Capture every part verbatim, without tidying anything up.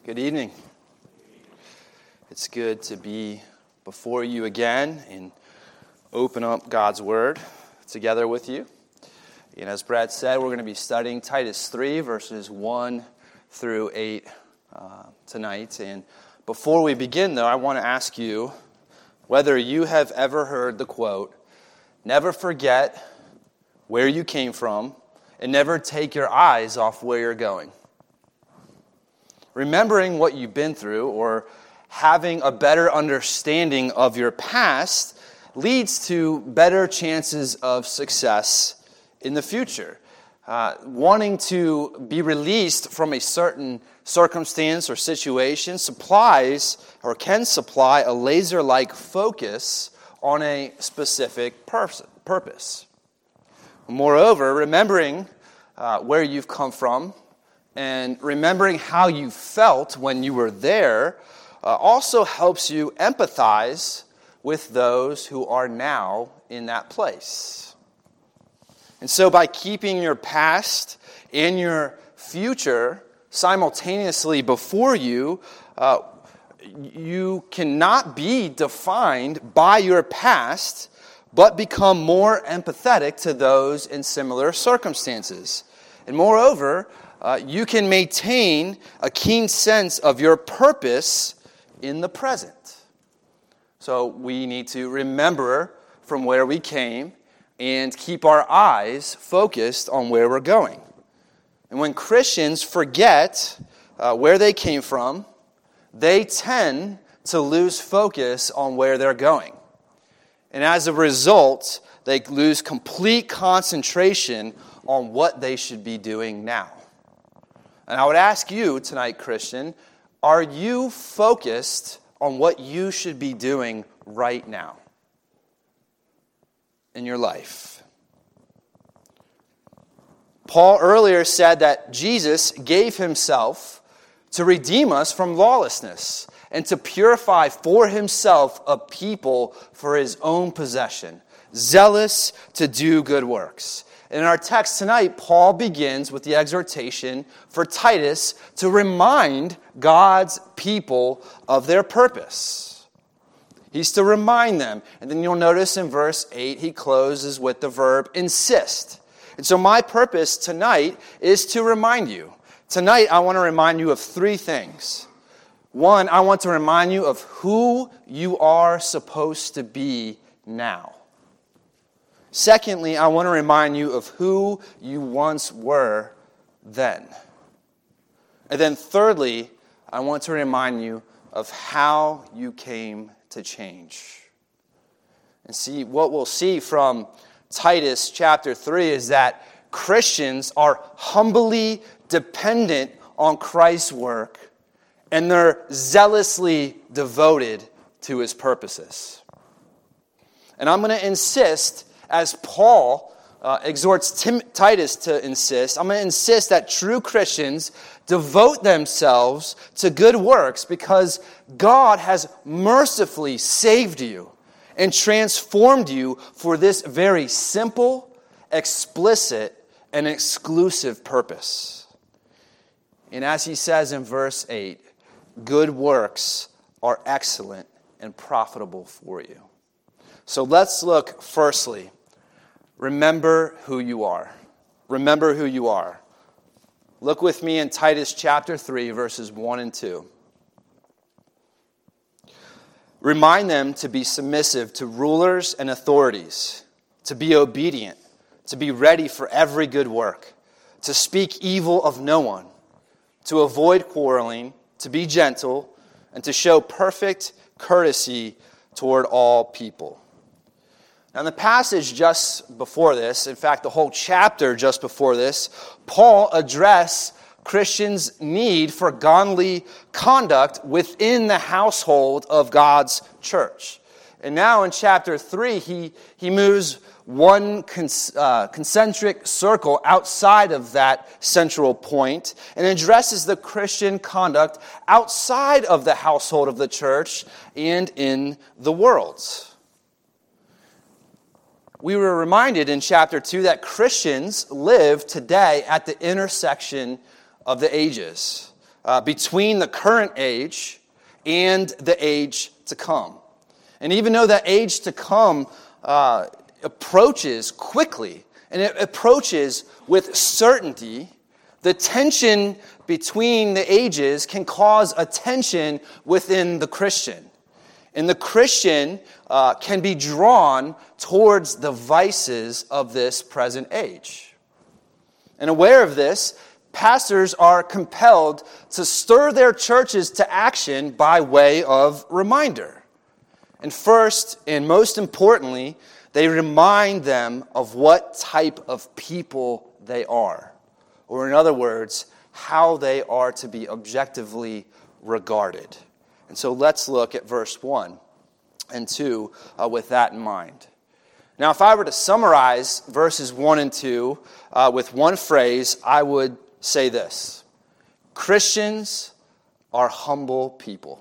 Good evening. It's good to be before you again and open up God's Word together with you. And as Brad said, we're going to be studying Titus three, verses one through eight uh, tonight. And before we begin, though, I want to ask you whether you have ever heard the quote, "Never forget where you came from and never take your eyes off where you're going." Remembering what you've been through or having a better understanding of your past leads to better chances of success in the future. Uh, wanting to be released from a certain circumstance or situation supplies or can supply a laser-like focus on a specific pers- purpose. Moreover, remembering uh, where you've come from and remembering how you felt when you were there uh, also helps you empathize with those who are now in that place. And so by keeping your past and your future simultaneously before you, uh, you cannot be defined by your past, but become more empathetic to those in similar circumstances. And moreover, Uh, you can maintain a keen sense of your purpose in the present. So we need to remember from where we came and keep our eyes focused on where we're going. And when Christians forget uh, where they came from, they tend to lose focus on where they're going. And as a result, they lose complete concentration on what they should be doing now. And I would ask you tonight, Christian, are you focused on what you should be doing right now in your life? Paul earlier said that Jesus gave himself to redeem us from lawlessness and to purify for himself a people for his own possession, zealous to do good works. In our text tonight, Paul begins with the exhortation for Titus to remind God's people of their purpose. He's to remind them. And then you'll notice in verse eight, he closes with the verb insist. And so my purpose tonight is to remind you. Tonight, I want to remind you of three things. One, I want to remind you of who you are supposed to be now. Secondly, I want to remind you of who you once were then. And then thirdly, I want to remind you of how you came to change. And see, what we'll see from Titus chapter three is that Christians are humbly dependent on Christ's work, and they're zealously devoted to his purposes. And I'm going to insist, as Paul uh, exhorts Tim, Titus to insist, I'm going to insist that true Christians devote themselves to good works because God has mercifully saved you and transformed you for this very simple, explicit, and exclusive purpose. And as he says in verse eight, good works are excellent and profitable for you. So let's look firstly. Remember who you are. Remember who you are. Look with me in Titus chapter three, verses one and two. Remind them to be submissive to rulers and authorities, to be obedient, to be ready for every good work, to speak evil of no one, to avoid quarreling, to be gentle, and to show perfect courtesy toward all people. Now, in the passage just before this, in fact, the whole chapter just before this, Paul addressed Christians' need for godly conduct within the household of God's church. And now in chapter three, he, he moves one con, uh, concentric circle outside of that central point and addresses the Christian conduct outside of the household of the church and in the world. We were reminded in chapter two that Christians live today at the intersection of the ages. uh, between the current age and the age to come. And even though that age to come uh, approaches quickly, and it approaches with certainty, the tension between the ages can cause a tension within the Christian. And the Christian uh, can be drawn towards the vices of this present age. And aware of this, pastors are compelled to stir their churches to action by way of reminder. And first, and most importantly, they remind them of what type of people they are. Or in other words, how they are to be objectively regarded. And so let's look at verse one and two uh, with that in mind. Now, if I were to summarize verses one and two uh, with one phrase, I would say this: Christians are humble people.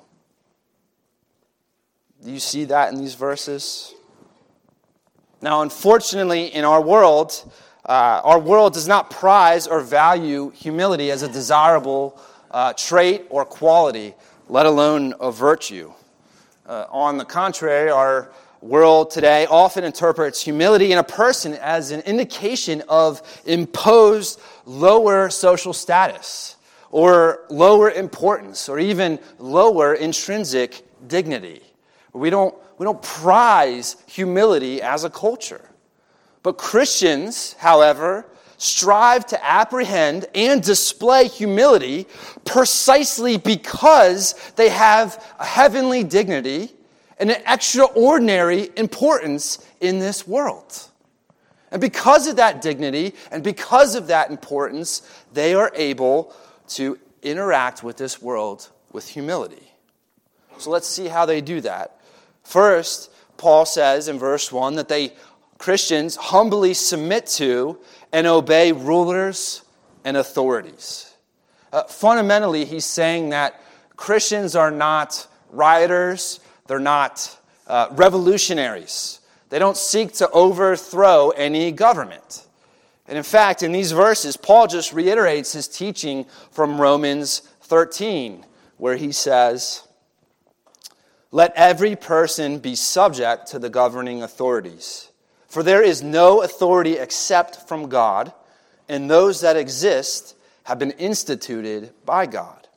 Do you see that in these verses? Now, unfortunately, in our world, uh, our world does not prize or value humility as a desirable uh, trait or quality, let alone a virtue. Uh, on the contrary, our world today often interprets humility in a person as an indication of imposed lower social status, or lower importance, or even lower intrinsic dignity. We don't, we don't prize humility as a culture. But Christians, however, strive to apprehend and display humility precisely because they have a heavenly dignity and an extraordinary importance in this world. And because of that dignity and because of that importance, they are able to interact with this world with humility. So let's see how they do that. First, Paul says in verse one that they, Christians, humbly submit to and obey rulers and authorities. Uh, fundamentally, he's saying that Christians are not rioters, they're not uh, revolutionaries. They don't seek to overthrow any government. And in fact, in these verses, Paul just reiterates his teaching from Romans thirteen, where he says, "Let every person be subject to the governing authorities. For there is no authority except from God, and those that exist have been instituted by God."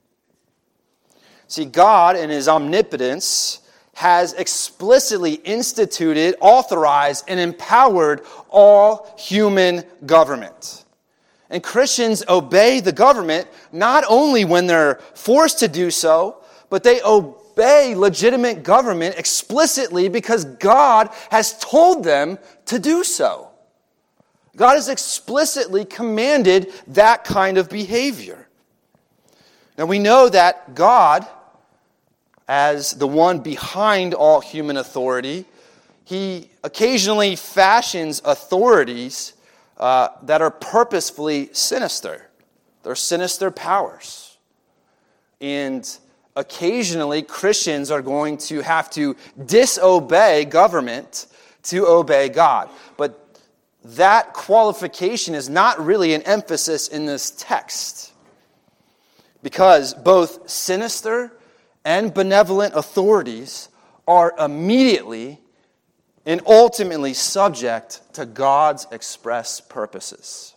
See, God in his omnipotence has explicitly instituted, authorized, and empowered all human government. And Christians obey the government not only when they're forced to do so, but they obey legitimate government explicitly because God has told them to do so. God has explicitly commanded that kind of behavior. Now we know that God, as the one behind all human authority, he occasionally fashions authorities uh, that are purposefully sinister. They're sinister powers. And occasionally, Christians are going to have to disobey government to obey God. But that qualification is not really an emphasis in this text, because both sinister and benevolent authorities are immediately and ultimately subject to God's express purposes.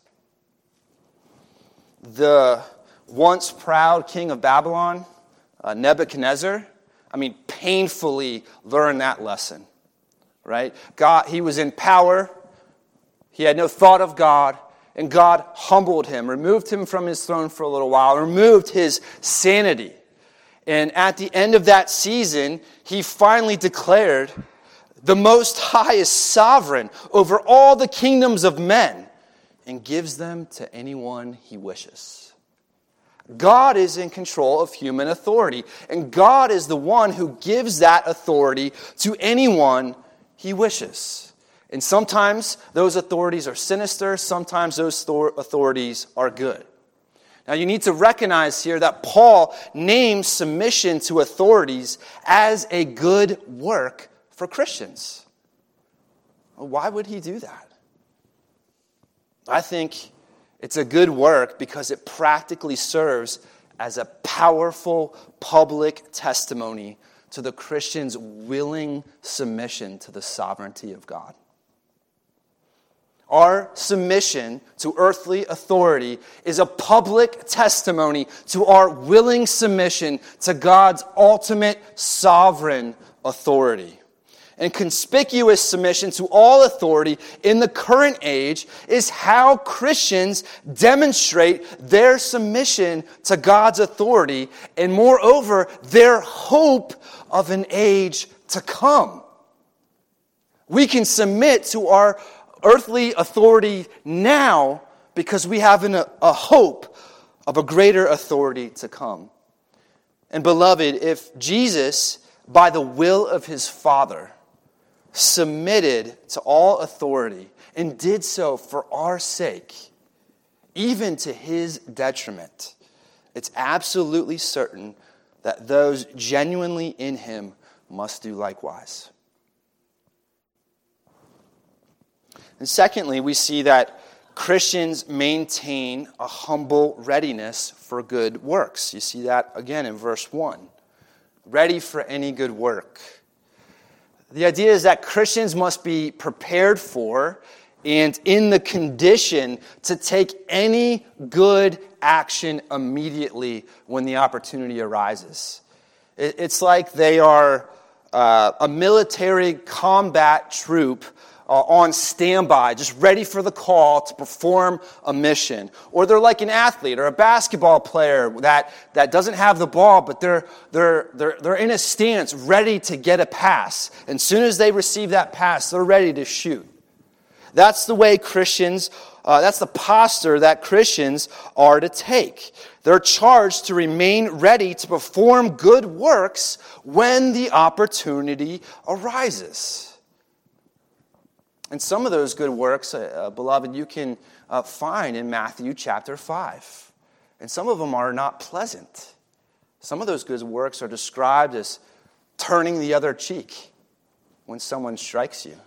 The once proud king of Babylon, uh, Nebuchadnezzar, I mean, painfully learned that lesson, right? God, he was in power. He had no thought of God, and God humbled him, removed him from his throne for a little while, removed his sanity. And at the end of that season, he finally declared, "The Most High is sovereign over all the kingdoms of men and gives them to anyone he wishes." God is in control of human authority, and God is the one who gives that authority to anyone he wishes. And sometimes those authorities are sinister, sometimes those authorities are good. Now you need to recognize here that Paul names submission to authorities as a good work for Christians. Why would he do that? I think it's a good work because it practically serves as a powerful public testimony to the Christian's willing submission to the sovereignty of God. Our submission to earthly authority is a public testimony to our willing submission to God's ultimate sovereign authority. And conspicuous submission to all authority in the current age is how Christians demonstrate their submission to God's authority and, moreover, their hope of an age to come. We can submit to our earthly authority now because we have an, a hope of a greater authority to come. And beloved, if Jesus, by the will of his Father, submitted to all authority and did so for our sake, even to his detriment, it's absolutely certain that those genuinely in him must do likewise. And secondly, we see that Christians maintain a humble readiness for good works. You see that again in verse one. Ready for any good work. The idea is that Christians must be prepared for and in the condition to take any good action immediately when the opportunity arises. It's like they are uh, a military combat troop uh, on standby, just ready for the call to perform a mission. Or they're like an athlete or a basketball player that, that doesn't have the ball, but they're, they're, they're, they're in a stance ready to get a pass. And as soon as they receive that pass, they're ready to shoot. That's the way Christians, uh, that's the posture that Christians are to take. They're charged to remain ready to perform good works when the opportunity arises. And some of those good works, uh, beloved, you can uh, find in Matthew chapter five. And some of them are not pleasant. Some of those good works are described as turning the other cheek when someone strikes you,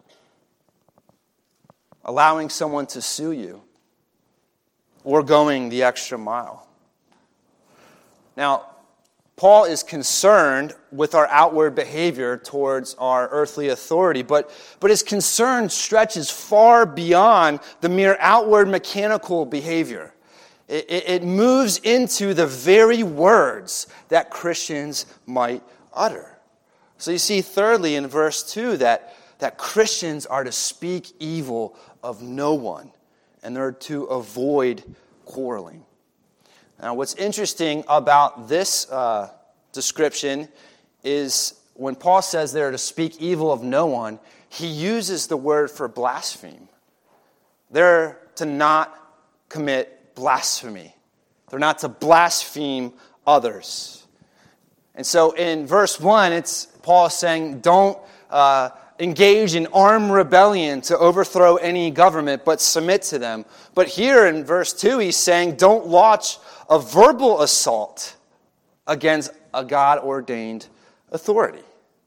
allowing someone to sue you, or going the extra mile. Now, Paul is concerned with our outward behavior towards our earthly authority, but, but his concern stretches far beyond the mere outward mechanical behavior. It, it, it moves into the very words that Christians might utter. So you see, thirdly, in verse two, that, that Christians are to speak evil of no one, and they're to avoid quarreling. Now, what's interesting about this uh, description is when Paul says they're to speak evil of no one, he uses the word for blaspheme. They're to not commit blasphemy. They're not to blaspheme others. And so in verse one, it's Paul is saying, don't uh, engage in armed rebellion to overthrow any government, but submit to them. But here in verse two, he's saying, don't launch a verbal assault against a God-ordained authority.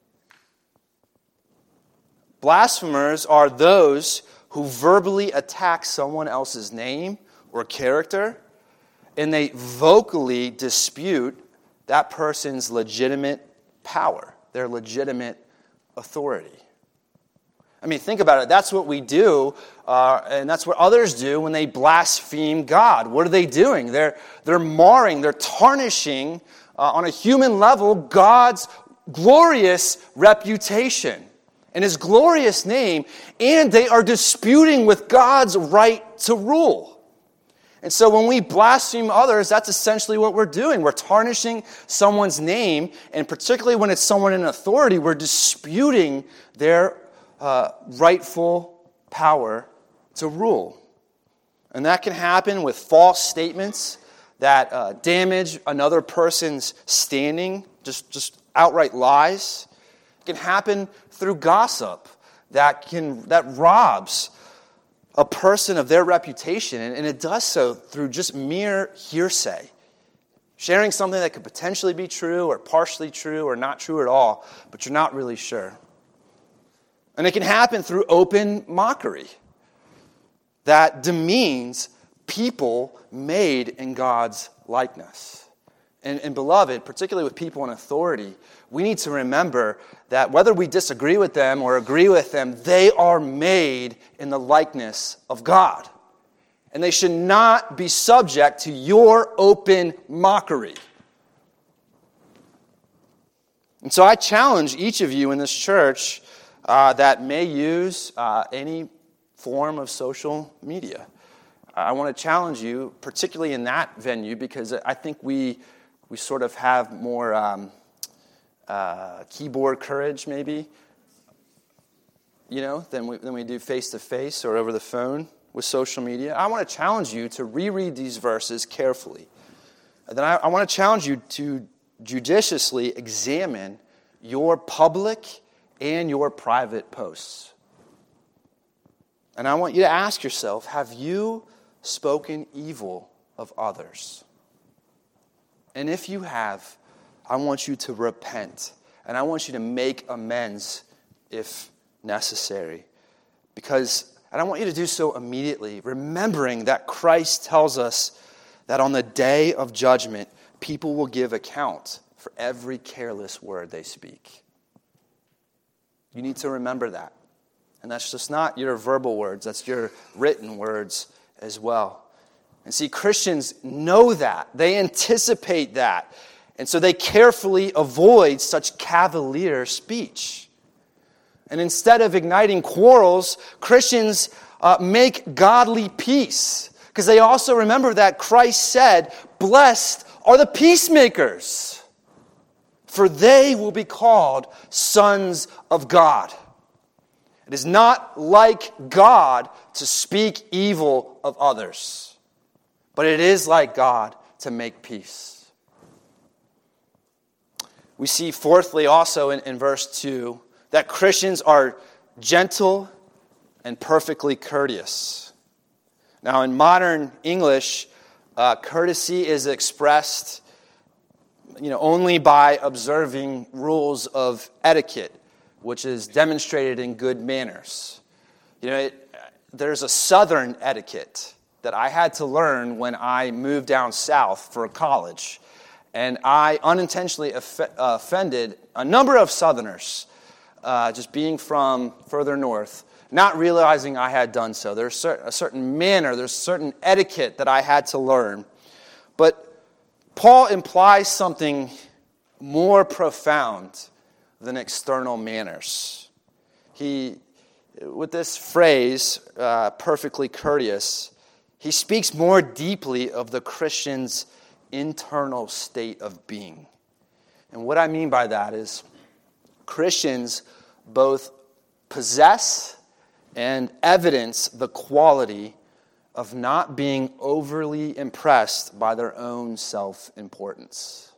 Blasphemers are those who verbally attack someone else's name or character, and they vocally dispute that person's legitimate power, their legitimate authority. I mean, think about it. That's what we do, uh, and that's what others do when they blaspheme God. What are they doing? They're, they're marring, they're tarnishing, uh, on a human level, God's glorious reputation and his glorious name, and they are disputing with God's right to rule. And so when we blaspheme others, that's essentially what we're doing. We're tarnishing someone's name, and particularly when it's someone in authority, we're disputing their uh, rightful power to rule. And that can happen with false statements that uh, damage another person's standing, just, just outright lies. It can happen through gossip that can that robs a person of their reputation, and it does so through just mere hearsay. Sharing something that could potentially be true or partially true or not true at all, but you're not really sure. And it can happen through open mockery that demeans people made in God's likeness. And, and beloved, particularly with people in authority, we need to remember that whether we disagree with them or agree with them, they are made in the likeness of God. And they should not be subject to your open mockery. And so I challenge each of you in this church uh, that may use uh, any form of social media. I want to challenge you, particularly in that venue, because I think we we sort of have more um, uh, keyboard courage, maybe, you know, than we, than we do face-to-face or over the phone with social media. I want to challenge you to reread these verses carefully. And then I, I want to challenge you to judiciously examine your public and your private posts. And I want you to ask yourself, have you spoken evil of others? And if you have, I want you to repent. And I want you to make amends if necessary. Because, and I want you to do so immediately, remembering that Christ tells us that on the day of judgment, people will give account for every careless word they speak. You need to remember that. And that's just not your verbal words, that's your written words as well. And see, Christians know that. They anticipate that. And so they carefully avoid such cavalier speech. And instead of igniting quarrels, Christians uh, make godly peace. Because they also remember that Christ said, "Blessed are the peacemakers, for they will be called sons of God." It is not like God to speak evil of others. But it is like God to make peace. We see fourthly also in, in verse two that Christians are gentle and perfectly courteous. Now in modern English, uh, courtesy is expressed you know, only by observing rules of etiquette, which is demonstrated in good manners. You know, it, there's a southern etiquette that I had to learn when I moved down south for college. And I unintentionally off- offended a number of Southerners, uh, just being from further north, not realizing I had done so. There's a certain manner, there's certain etiquette that I had to learn. But Paul implies something more profound than external manners. He, with this phrase, uh, perfectly courteous, he speaks more deeply of the Christian's internal state of being. And what I mean by that is Christians both possess and evidence the quality of not being overly impressed by their own self-importance.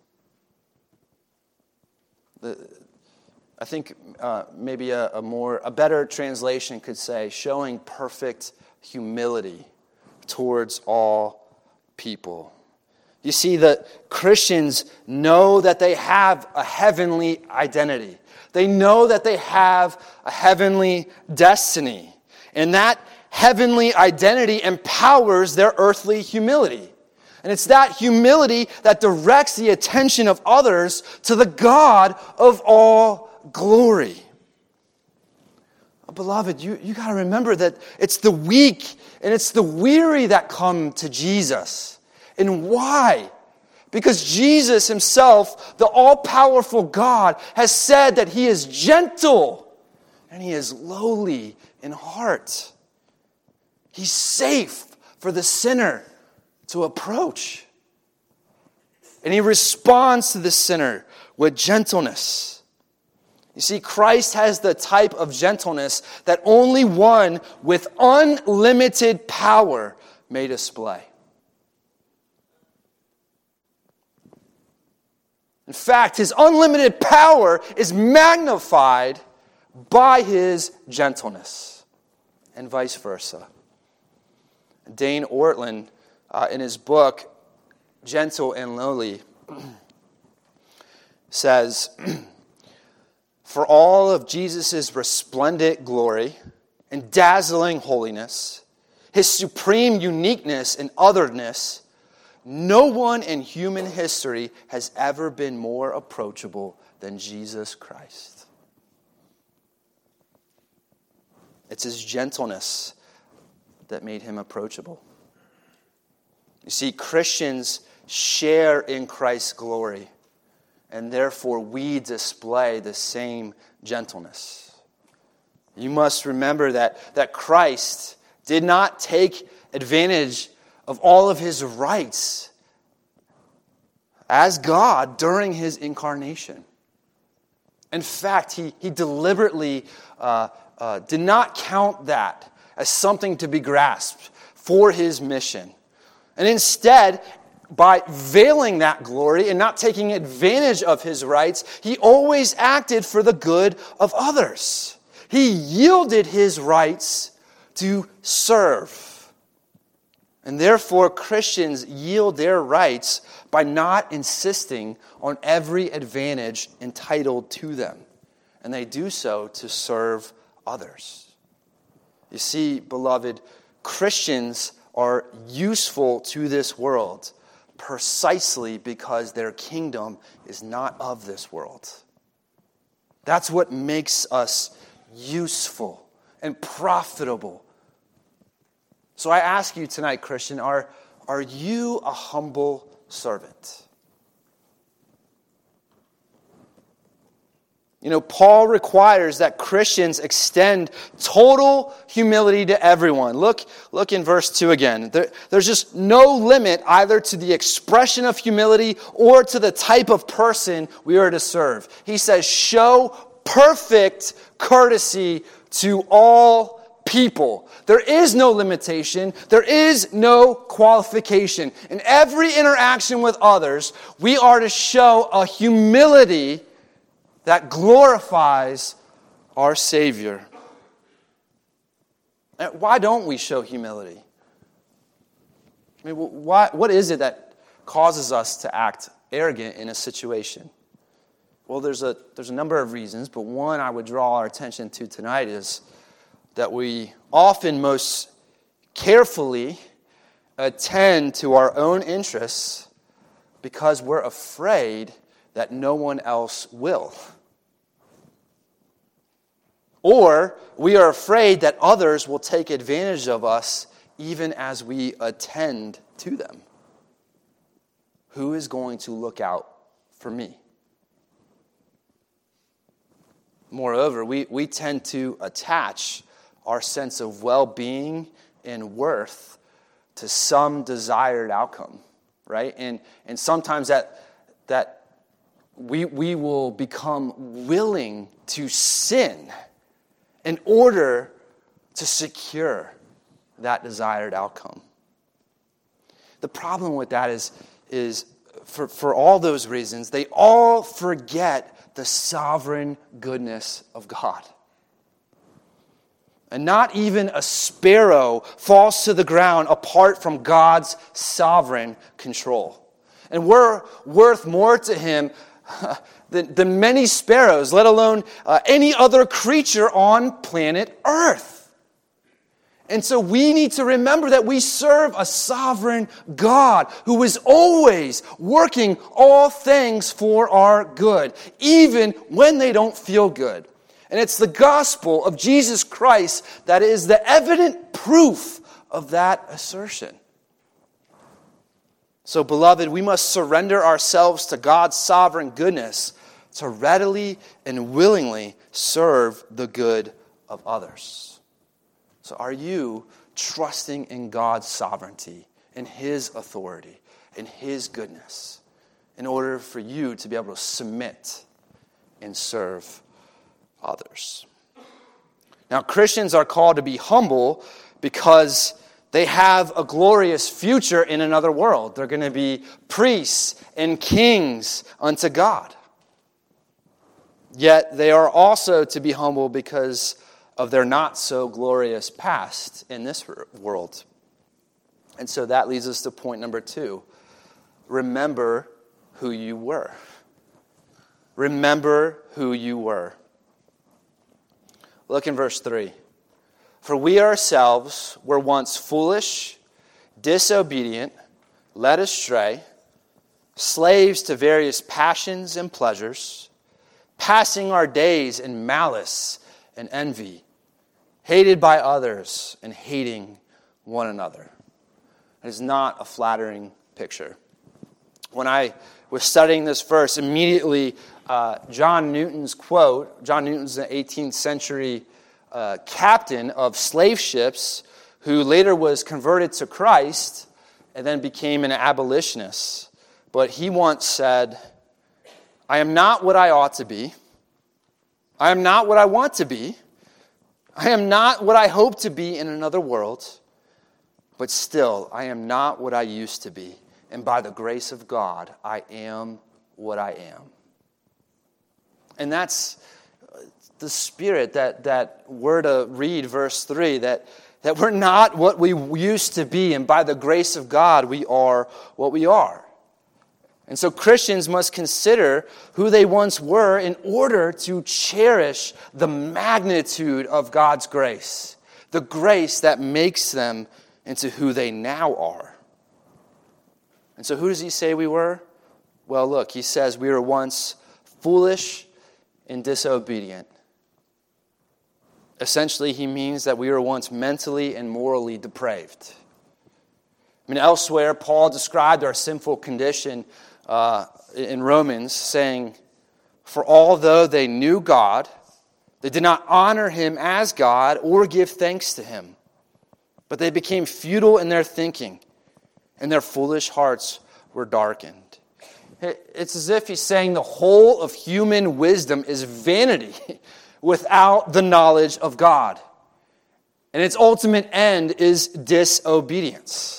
The, I think uh, maybe a, a more a better translation could say showing perfect humility towards all people. You see, the Christians know that they have a heavenly identity. They know that they have a heavenly destiny. And that heavenly identity empowers their earthly humility. And it's that humility that directs the attention of others to the God of all glory. Beloved, you, you got to remember that it's the weak and it's the weary that come to Jesus. And why? Because Jesus himself, the all-powerful God, has said that he is gentle and he is lowly in heart. He's safe for the sinner to approach. And he responds to the sinner with gentleness. You see, Christ has the type of gentleness that only one with unlimited power may display. In fact, his unlimited power is magnified by his gentleness, and vice versa. Dane Ortlund, uh, in his book, Gentle and Lowly, says, for all of Jesus' resplendent glory and dazzling holiness, his supreme uniqueness and otherness, no one in human history has ever been more approachable than Jesus Christ. It's his gentleness that made him approachable. You see, Christians share in Christ's glory, and therefore we display the same gentleness. You must remember that, that Christ did not take advantage of all of his rights as God during his incarnation. In fact, he, he deliberately uh, uh, did not count that as something to be grasped for his mission. And instead, by veiling that glory and not taking advantage of his rights, he always acted for the good of others. He yielded his rights to serve. And therefore, Christians yield their rights by not insisting on every advantage entitled to them. And they do so to serve others. You see, beloved, Christians are useful to this world precisely because their kingdom is not of this world. That's what makes us useful and profitable. So I ask you tonight, Christian, are, are you a humble servant? You know, Paul requires that Christians extend total humility to everyone. Look, look in verse two again. There, there's just no limit either to the expression of humility or to the type of person we are to serve. He says, show perfect courtesy to all people. There is no limitation. There is no qualification. In every interaction with others, we are to show a humility that glorifies our Savior. And why don't we show humility? I mean, why, what is it that causes us to act arrogant in a situation? Well, there's a, there's a number of reasons, but one I would draw our attention to tonight is that we often most carefully attend to our own interests because we're afraid that no one else will. Or we are afraid that others will take advantage of us even as we attend to them. Who is going to look out for me? Moreover, we, we tend to attach our sense of well-being and worth to some desired outcome, right? And and sometimes that that we we will become willing to sin in order to secure that desired outcome. The problem with that is, is for, for all those reasons, they all forget the sovereign goodness of God. And not even a sparrow falls to the ground apart from God's sovereign control. And we're worth more to him than, than many sparrows, let alone uh, any other creature on planet Earth. And so we need to remember that we serve a sovereign God who is always working all things for our good, even when they don't feel good. And it's the gospel of Jesus Christ that is the evident proof of that assertion. So, beloved, we must surrender ourselves to God's sovereign goodness to readily and willingly serve the good of others. So are you trusting in God's sovereignty, in his authority, in his goodness, in order for you to be able to submit and serve others? Now, Christians are called to be humble because they have a glorious future in another world. They're going to be priests and kings unto God. Yet they are also to be humble because of their not so glorious past in this world. And so that leads us to point number two. Remember who you were. Remember who you were. Look in verse three. For we ourselves were once foolish, disobedient, led astray, slaves to various passions and pleasures, passing our days in malice and envy, hated by others and hating one another. It is not a flattering picture. When I was studying this verse, immediately uh, John Newton's quote, John Newton's an eighteenth century uh, captain of slave ships who later was converted to Christ and then became an abolitionist. But he once said, "I am not what I ought to be. I am not what I want to be. I am not what I hope to be in another world. But still, I am not what I used to be. And by the grace of God, I am what I am." And that's the spirit that, that we're to read, verse three, that, that we're not what we used to be, and by the grace of God, we are what we are. And so Christians must consider who they once were in order to cherish the magnitude of God's grace, the grace that makes them into who they now are. And so who does he say we were? Well, look, he says we were once foolish and disobedient. Essentially, he means that we were once mentally and morally depraved. I mean, elsewhere, Paul described our sinful condition uh, in Romans, saying, "For although they knew God, they did not honor him as God or give thanks to him. But they became futile in their thinking, and their foolish hearts were darkened." It's as if he's saying the whole of human wisdom is vanity without the knowledge of God. And its ultimate end is disobedience.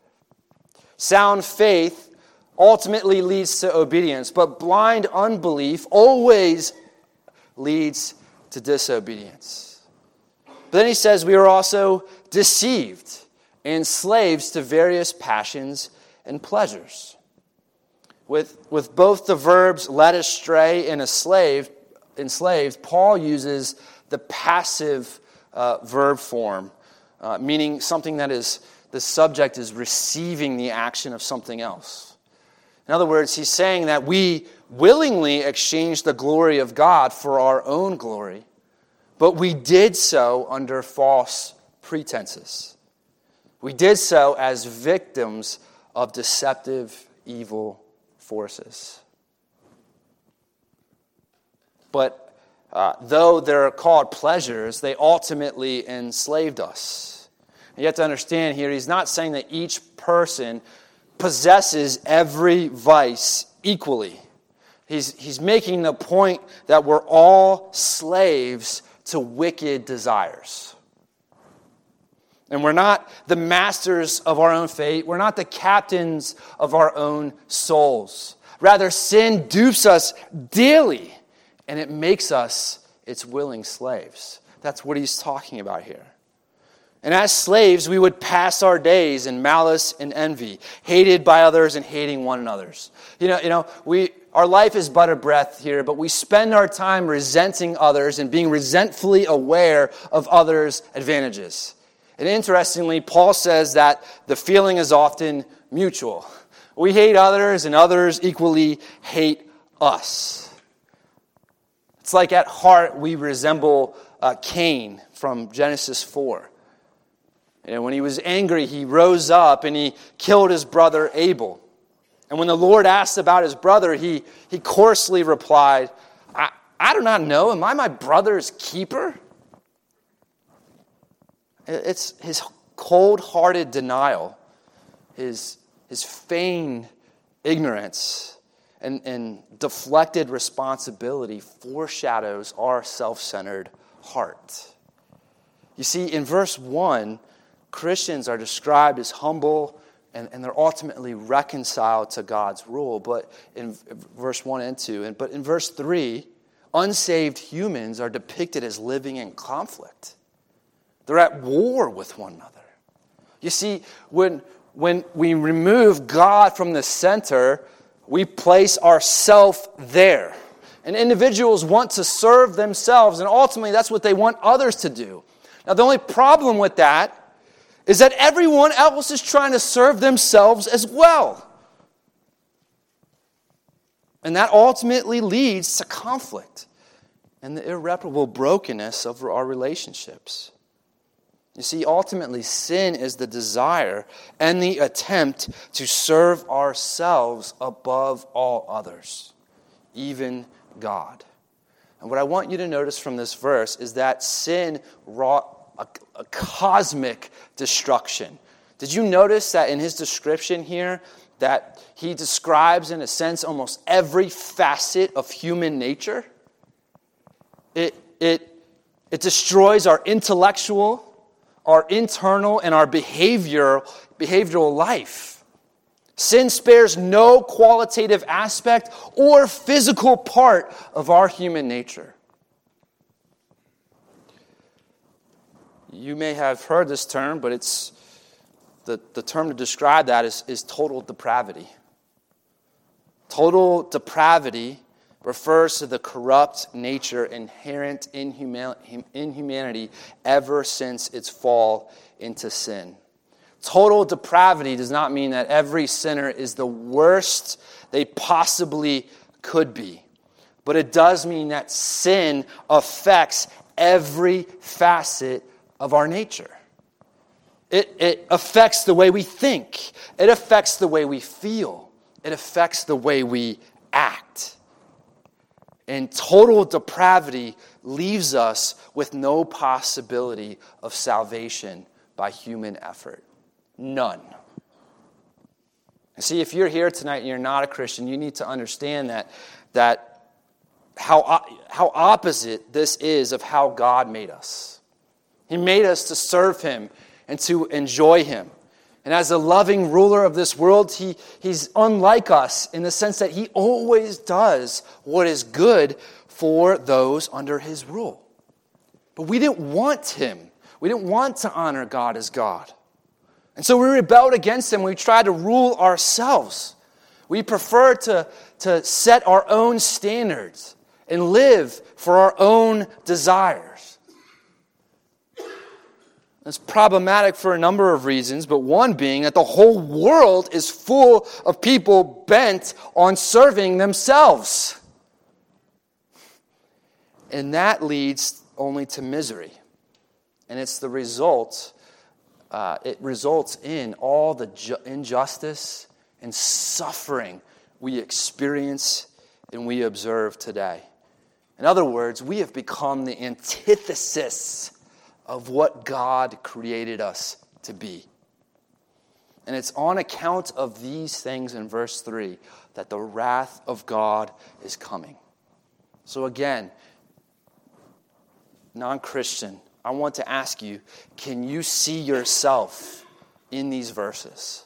Sound faith ultimately leads to obedience, but blind unbelief always leads to disobedience. But then he says we are also deceived and slaves to various passions and pleasures. With, with both the verbs led astray and enslaved, enslaved Paul uses the passive uh, verb form, uh, meaning something that is, the subject is receiving the action of something else. In other words, he's saying that we willingly exchanged the glory of God for our own glory, but we did so under false pretenses. We did so as victims of deceptive, evil forces. But uh, though they're called pleasures, they ultimately enslaved us. And you have to understand here, he's not saying that each person possesses every vice equally. He's, he's making the point that we're all slaves to wicked desires. And we're not the masters of our own fate. We're not the captains of our own souls. Rather, sin dupes us daily, and it makes us its willing slaves. That's what he's talking about here. And as slaves, we would pass our days in malice and envy, hated by others and hating one another. You know, you know, we our life is but a breath here, but we spend our time resenting others and being resentfully aware of others' advantages. And interestingly, Paul says that the feeling is often mutual. We hate others, and others equally hate us. It's like at heart we resemble uh, Cain from Genesis four. And when he was angry, he rose up and he killed his brother Abel. And when the Lord asked about his brother, he, he coarsely replied, I, I do not know, am I my brother's keeper? It's his cold-hearted denial, his, his feigned ignorance, and, and deflected responsibility foreshadows our self-centered heart. You see, in verse one, Christians are described as humble, and, and they're ultimately reconciled to God's rule. But in verse one and two, and but in verse three, unsaved humans are depicted as living in conflict. They're at war with one another. You see, when, when we remove God from the center, we place ourselves there. And individuals want to serve themselves, and ultimately that's what they want others to do. Now, the only problem with that is that everyone else is trying to serve themselves as well. And that ultimately leads to conflict and the irreparable brokenness of our relationships. You see, ultimately, sin is the desire and the attempt to serve ourselves above all others, even God. And what I want you to notice from this verse is that sin wrought a, a cosmic destruction. Did you notice that in his description here, that he describes, in a sense, almost every facet of human nature? It, it, it destroys our intellectual, our internal, and our behavior, behavioral life. Sin spares no qualitative aspect or physical part of our human nature. You may have heard this term, but it's the, the term to describe that is, is total depravity. Total depravity refers to the corrupt nature inherent in, huma- in humanity ever since its fall into sin. Total depravity does not mean that every sinner is the worst they possibly could be. But it does mean that sin affects every facet of our nature. It, it affects the way we think. It affects the way we feel. It affects the way we act. And total depravity leaves us with no possibility of salvation by human effort. None. And see, if you're here tonight and you're not a Christian, you need to understand that, that how, how opposite this is of how God made us. He made us to serve Him and to enjoy Him. And as a loving ruler of this world, he, He's unlike us in the sense that He always does what is good for those under His rule. But we didn't want Him. We didn't want to honor God as God. And so we rebelled against Him. We tried to rule ourselves. We prefer to, to set our own standards and live for our own desires. It's problematic for a number of reasons, but one being that the whole world is full of people bent on serving themselves. And that leads only to misery. And it's the result, uh, it results in all the ju- injustice and suffering we experience and we observe today. In other words, we have become the antithesis of what God created us to be. And it's on account of these things in verse three that the wrath of God is coming. So again, non-Christian, I want to ask you, can you see yourself in these verses?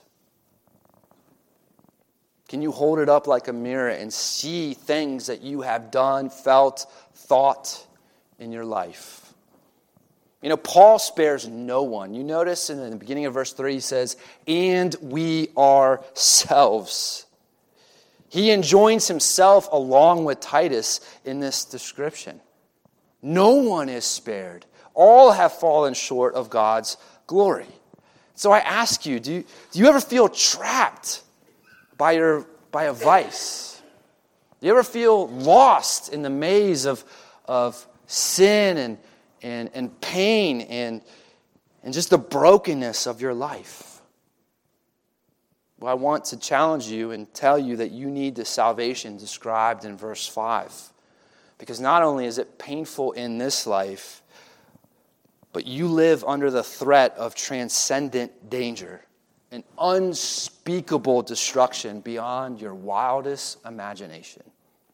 Can you hold it up like a mirror and see things that you have done, felt, thought in your life? You know, Paul spares no one. You notice in the beginning of verse three, he says, and we ourselves. He enjoins himself along with Titus in this description. No one is spared. All have fallen short of God's glory. So I ask you, do you, do you ever feel trapped by your by a vice? Do you ever feel lost in the maze of, of sin and And, and pain and, and just the brokenness of your life? Well, I want to challenge you and tell you that you need the salvation described in verse five. Because not only is it painful in this life, but you live under the threat of transcendent danger and unspeakable destruction beyond your wildest imagination.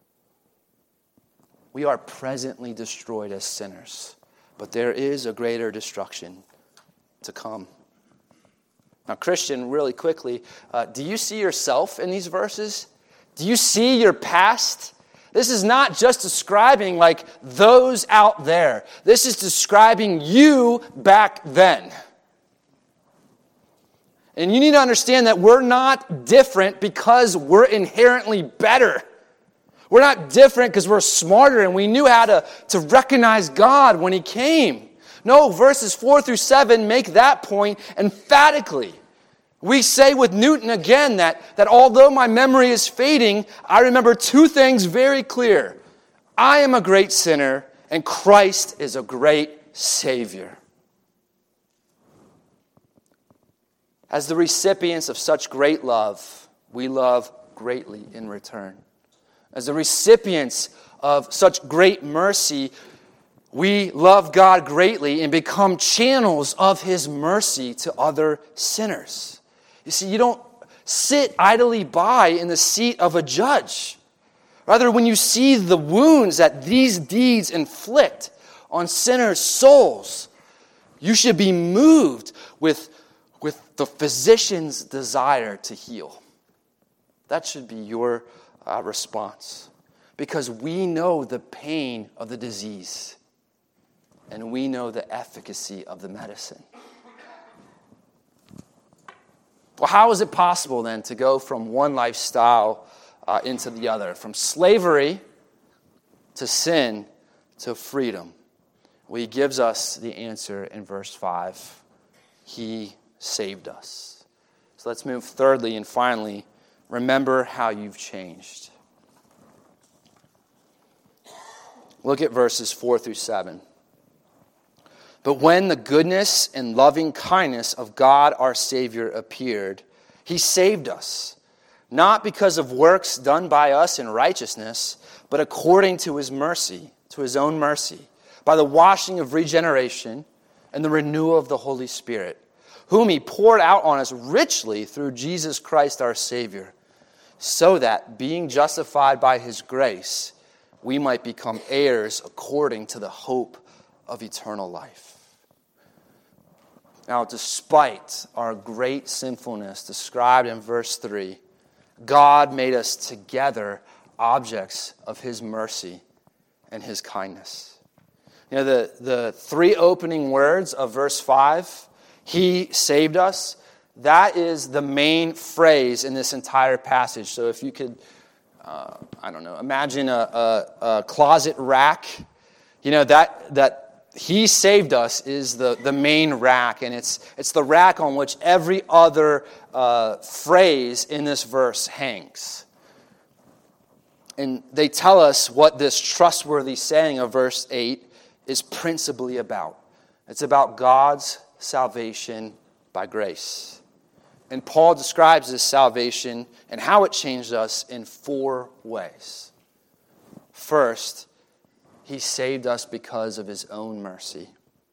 We are presently destroyed as sinners. But there is a greater destruction to come. Now, Christian, really quickly, uh, do you see yourself in these verses? Do you see your past? This is not just describing like those out there. This is describing you back then. And you need to understand that we're not different because we're inherently better. We're not different because we're smarter and we knew how to, to recognize God when He came. No, verses four through seven make that point emphatically. We say with Newton again that, that although my memory is fading, I remember two things very clear. I am a great sinner, and Christ is a great Savior. As the recipients of such great love, we love greatly in return. As the recipients of such great mercy, we love God greatly and become channels of His mercy to other sinners. You see, you don't sit idly by in the seat of a judge. Rather, when you see the wounds that these deeds inflict on sinners' souls, you should be moved with, with the physician's desire to heal. That should be your uh, response. Because we know the pain of the disease, and we know the efficacy of the medicine. Well, how is it possible then to go from one lifestyle uh, into the other? From slavery to sin to freedom? Well, He gives us the answer in verse five. He saved us. So let's move thirdly and finally. Remember how you've changed. Look at verses four through seven. But when the goodness and loving kindness of God our Savior appeared, He saved us, not because of works done by us in righteousness, but according to His mercy, to His own mercy, by the washing of regeneration and the renewal of the Holy Spirit, whom He poured out on us richly through Jesus Christ our Savior, so that, being justified by His grace, we might become heirs according to the hope of eternal life. Now, despite our great sinfulness described in verse three, God made us together objects of His mercy and His kindness. You know, the, the three opening words of verse five, He saved us, that is the main phrase in this entire passage. So if you could, uh, I don't know, imagine a, a, a closet rack, you know, that that He saved us is the, the main rack, and it's it's the rack on which every other uh, phrase in this verse hangs. And they tell us what this trustworthy saying of verse eight is principally about. It's about God's salvation by grace. And Paul describes this salvation and how it changed us in four ways. First, He saved us because of His own mercy.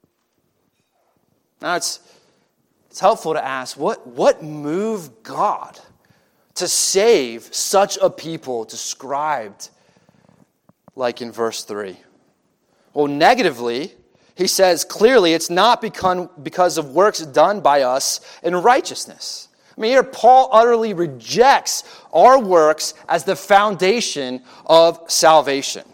Now, it's, it's helpful to ask, what, what moved God to save such a people described like in verse three? Well, negatively, he says clearly it's not become because of works done by us in righteousness. I mean, here Paul utterly rejects our works as the foundation of salvation.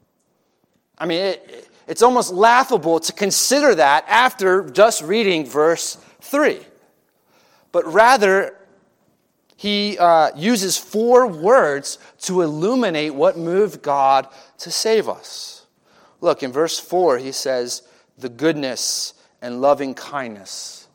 I mean, it, it's almost laughable to consider that after just reading verse three. But rather, he uh, uses four words to illuminate what moved God to save us. Look, in verse four, he says, the goodness and loving kindness.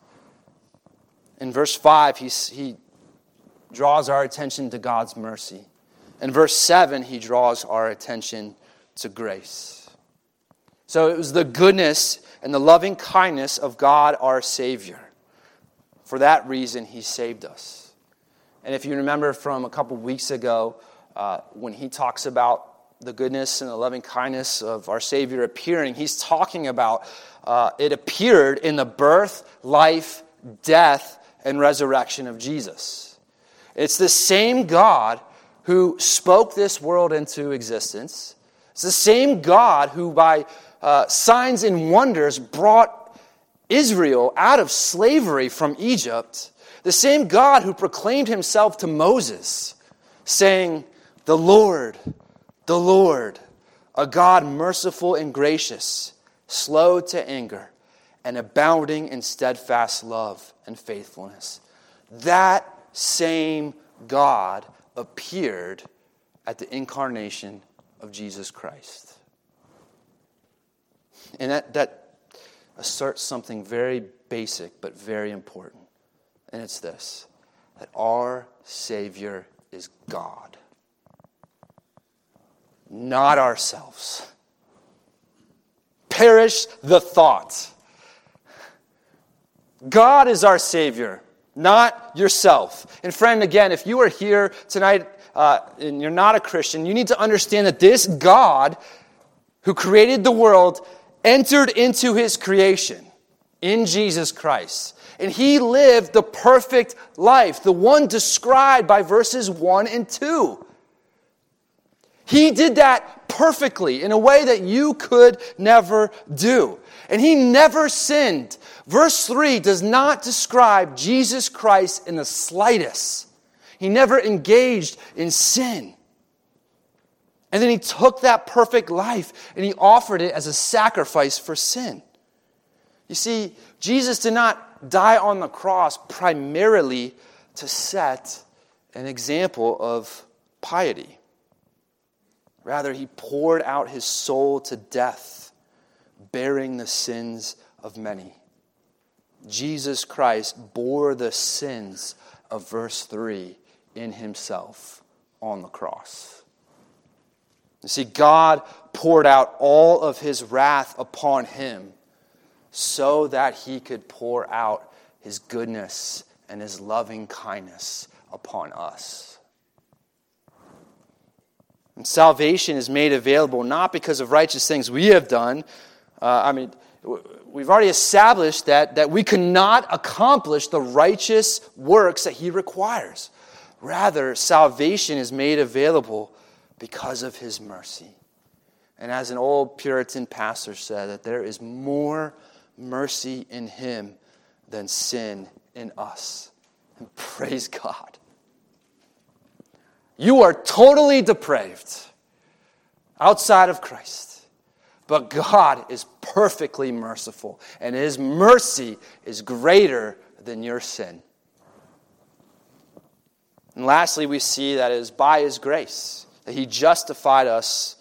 In verse five, he, he draws our attention to God's mercy. In verse seven, he draws our attention to grace. So it was the goodness and the loving kindness of God our Savior. For that reason, He saved us. And if you remember from a couple weeks ago, uh, when he talks about the goodness and the loving kindness of our Savior appearing, he's talking about uh, it appeared in the birth, life, death, and resurrection of Jesus. It's the same God who spoke this world into existence. It's the same God who by uh, signs and wonders brought Israel out of slavery from Egypt. The same God who proclaimed Himself to Moses, saying, "The Lord, the Lord, a God merciful and gracious, slow to anger, and abounding in steadfast love and faithfulness." That same God appeared at the incarnation of Jesus Christ. And that, that asserts something very basic but very important. And it's this, that our Savior is God, not ourselves. Perish the thought. God is our Savior, not yourself. And friend, again, if you are here tonight uh, and you're not a Christian, you need to understand that this God who created the world entered into his creation in Jesus Christ. And he lived the perfect life, the one described by verses one and two. He did that perfectly in a way that you could never do. And he never sinned. Verse three does not describe Jesus Christ in the slightest. He never engaged in sin. And then he took that perfect life and he offered it as a sacrifice for sin. You see, Jesus did not die on the cross primarily to set an example of piety. Rather, he poured out his soul to death, bearing the sins of many. Jesus Christ bore the sins of verse three in himself on the cross. You see, God poured out all of his wrath upon him so that he could pour out his goodness and his loving kindness upon us. And salvation is made available not because of righteous things we have done. Uh, I mean, we've already established that, that we cannot accomplish the righteous works that he requires. Rather, salvation is made available because of his mercy. And as an old Puritan pastor said, that there is more mercy in him than sin in us. And praise God. You are totally depraved outside of Christ. But God is perfectly merciful. And his mercy is greater than your sin. And lastly, we see that it is by his grace that he justified us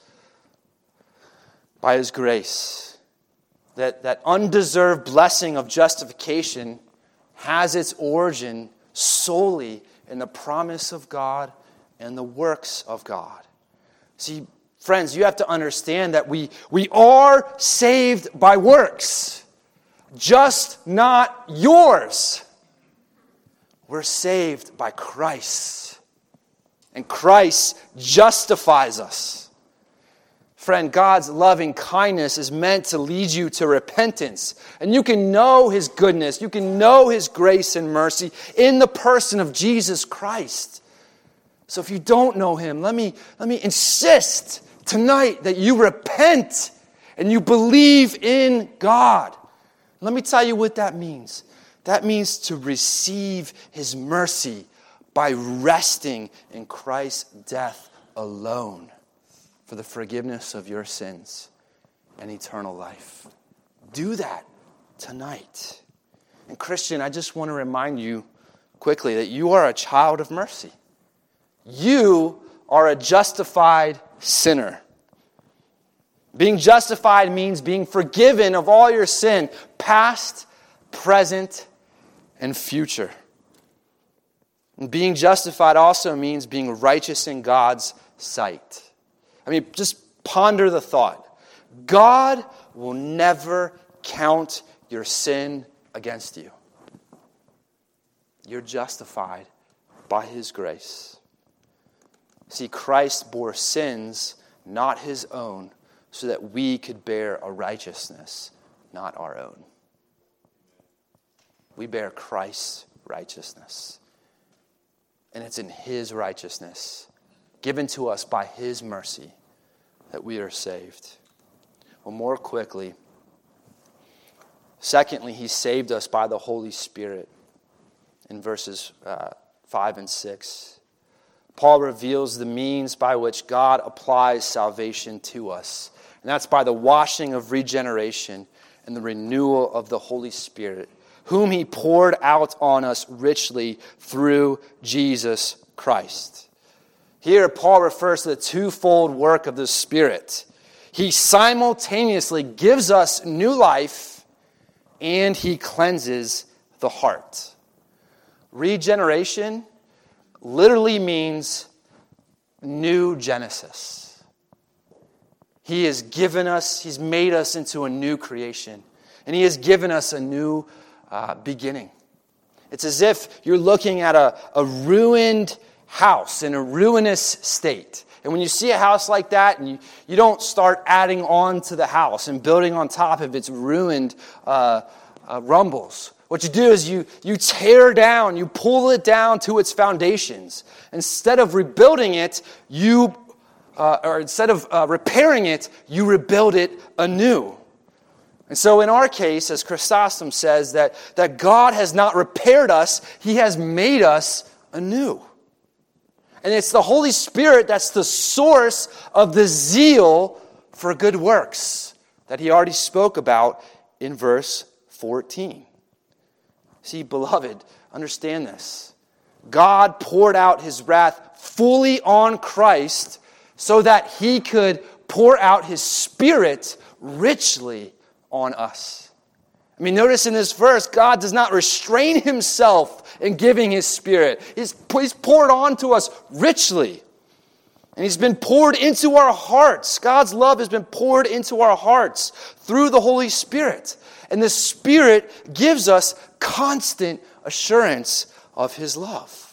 by his grace. That, that undeserved blessing of justification has its origin solely in the promise of God and the works of God. See, friends, you have to understand that we, we are saved by works, just not yours. We're saved by Christ, and Christ justifies us. Friend, God's loving kindness is meant to lead you to repentance. And you can know his goodness, you can know his grace and mercy in the person of Jesus Christ. So if you don't know him, let me, let me insist tonight that you repent and you believe in God. Let me tell you what that means. That means to receive his mercy by resting in Christ's death alone for the forgiveness of your sins and eternal life. Do that tonight. And Christian, I just want to remind you quickly that you are a child of mercy. You are a justified sinner. Being justified means being forgiven of all your sin, past, present, and future. And being justified also means being righteous in God's sight. I mean, just ponder the thought. God will never count your sin against you. You're justified by his grace. See, Christ bore sins, not his own, so that we could bear a righteousness, not our own. We bear Christ's righteousness. And it's in his righteousness, given to us by his mercy, that we are saved. Well, more quickly, secondly, he saved us by the Holy Spirit in verses uh, five and six. Paul reveals the means by which God applies salvation to us. And that's by the washing of regeneration and the renewal of the Holy Spirit, whom he poured out on us richly through Jesus Christ. Here, Paul refers to the twofold work of the Spirit. He simultaneously gives us new life and he cleanses the heart. Regeneration literally means new Genesis. He has given us, he's made us into a new creation. And he has given us a new uh, beginning. It's as if you're looking at a, a ruined house in a ruinous state. And when you see a house like that, and you, you don't start adding on to the house and building on top of its ruined uh, uh, rumbles. What you do is you, you tear down, you pull it down to its foundations. Instead of rebuilding it, you, uh, or instead of uh, repairing it, you rebuild it anew. And so in our case, as Chrysostom says, that, that God has not repaired us, he has made us anew. And it's the Holy Spirit that's the source of the zeal for good works that he already spoke about in verse fourteen. See, beloved, understand this. God poured out his wrath fully on Christ so that he could pour out his Spirit richly on us. I mean, notice in this verse, God does not restrain himself in giving his Spirit. He's, he's poured onto us richly. And he's been poured into our hearts. God's love has been poured into our hearts through the Holy Spirit. And the Spirit gives us constant assurance of his love.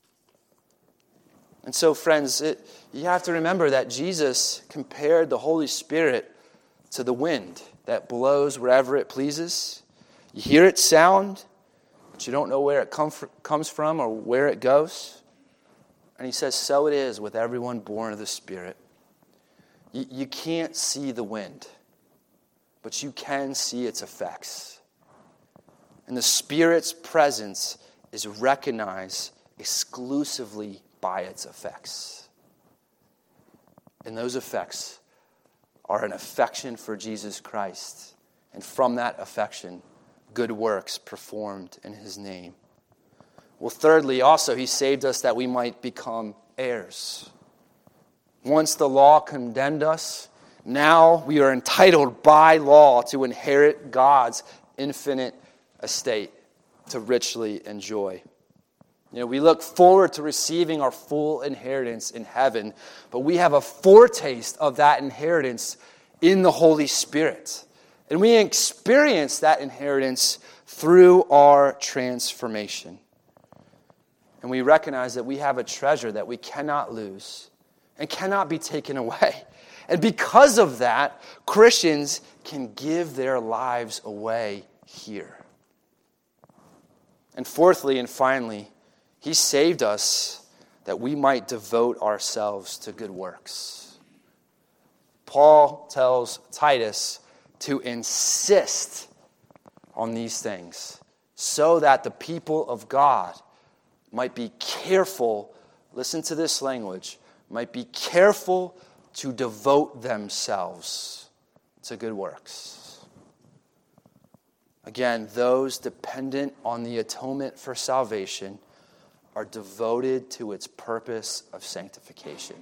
And so, friends, it, you have to remember that Jesus compared the Holy Spirit to the wind that blows wherever it pleases. You hear it sound, but you don't know where it come fr- comes from or where it goes. And he says, so it is with everyone born of the Spirit. You, you can't see the wind, but you can see its effects. And the Spirit's presence is recognized exclusively by its effects. And those effects are an affection for Jesus Christ. And from that affection, good works performed in his name. Well, thirdly, also, he saved us that we might become heirs. Once the law condemned us, now we are entitled by law to inherit God's infinite estate to richly enjoy. You know, we look forward to receiving our full inheritance in heaven, but we have a foretaste of that inheritance in the Holy Spirit. And we experience that inheritance through our transformation. And we recognize that we have a treasure that we cannot lose and cannot be taken away. And because of that, Christians can give their lives away here. And fourthly and finally, he saved us that we might devote ourselves to good works. Paul tells Titus to insist on these things so that the people of God might be careful, listen to this language, might be careful to devote themselves to good works. Again, those dependent on the atonement for salvation are devoted to its purpose of sanctification.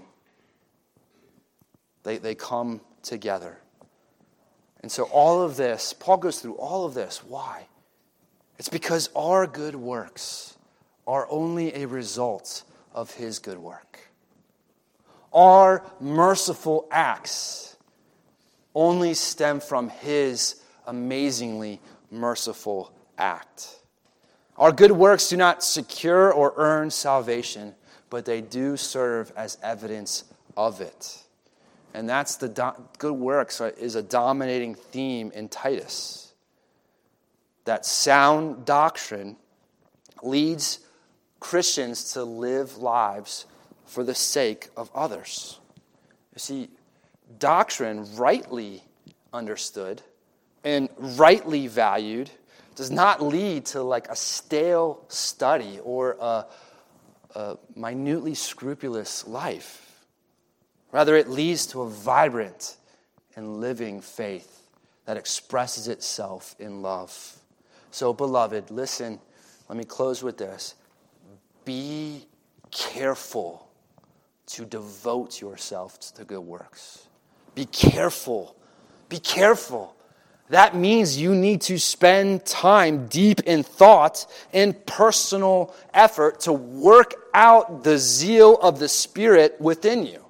They, they come together. And so all of this, Paul goes through all of this. Why? It's because our good works are only a result of his good work. Our merciful acts only stem from his amazingly merciful act. Our good works do not secure or earn salvation, but they do serve as evidence of it. And that's the do- good works is a dominating theme in Titus. That sound doctrine leads Christians to live lives for the sake of others. You see, doctrine rightly understood and rightly valued does not lead to like a stale study or a, a minutely scrupulous life. Rather, it leads to a vibrant and living faith that expresses itself in love. So, beloved, listen, let me close with this. Be careful to devote yourself to good works. Be careful. Be careful. That means you need to spend time deep in thought and personal effort to work out the zeal of the Spirit within you.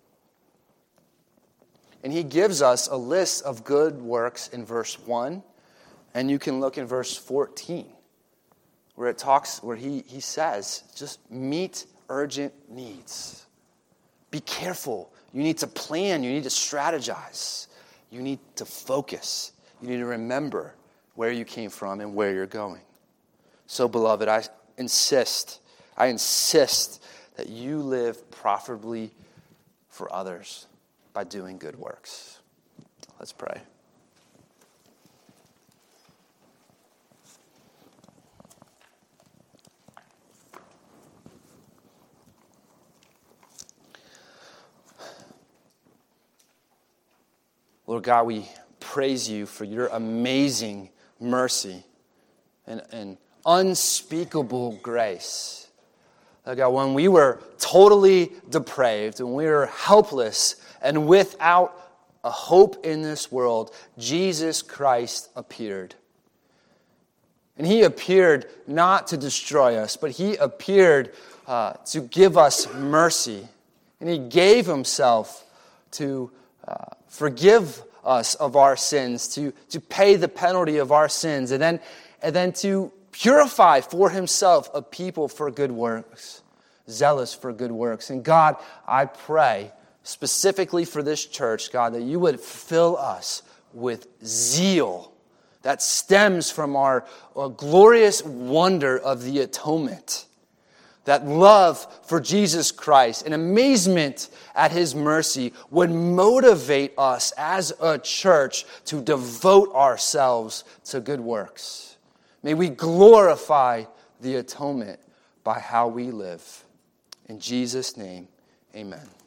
And he gives us a list of good works in verse one, and you can look in verse fourteen, where it talks, where he, he says, just meet urgent needs. Be careful. You need to plan. You need to strategize. You need to focus. You need to remember where you came from and where you're going. So, beloved, I insist, I insist that you live profitably for others by doing good works. Let's pray. Lord God, we praise you for your amazing mercy and, and unspeakable grace. Lord God, when we were totally depraved, when we were helpless and without a hope in this world, Jesus Christ appeared. And he appeared not to destroy us, but he appeared uh, to give us mercy. And he gave himself to uh, forgive us of our sins, to, to pay the penalty of our sins, and then, and then to purify for himself a people for good works, zealous for good works. And God, I pray specifically for this church, God, that you would fill us with zeal that stems from our, our glorious wonder of the atonement. That love for Jesus Christ and amazement at his mercy would motivate us as a church to devote ourselves to good works. May we glorify the atonement by how we live. In Jesus' name, amen.